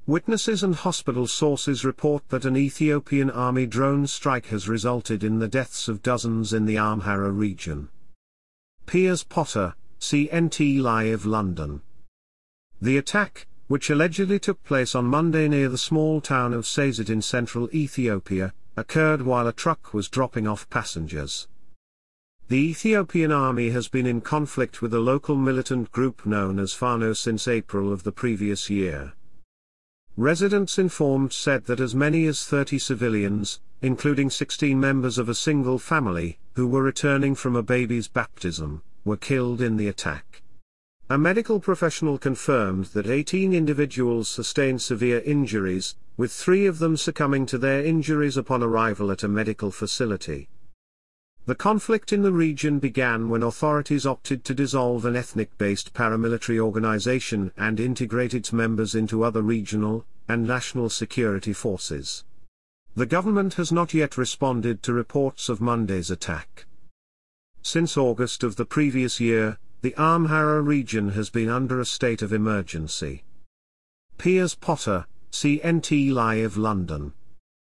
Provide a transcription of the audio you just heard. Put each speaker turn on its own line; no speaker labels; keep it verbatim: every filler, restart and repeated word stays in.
Witnesses and hospital sources report that an Ethiopian army drone strike has resulted in the deaths of dozens in the Amhara region. Piers Potter, C N T Live London. The attack, which allegedly took place on Monday near the small town of Sazet in central Ethiopia, occurred while a truck was dropping off passengers. The Ethiopian army has been in conflict with a local militant group known as Fano since April of the previous year. Residents informed said that as many as thirty civilians, including sixteen members of a single family, who were returning from a baby's baptism, were killed in the attack. A medical professional confirmed that eighteen individuals sustained severe injuries, with three of them succumbing to their injuries upon arrival at a medical facility. The conflict in the region began when authorities opted to dissolve an ethnic-based paramilitary organization and integrate its members into other regional and national security forces. The government has not yet responded to reports of Monday's attack. Since August of the previous year, the Amhara region has been under a state of emergency. Piers Potter, C N T Live London.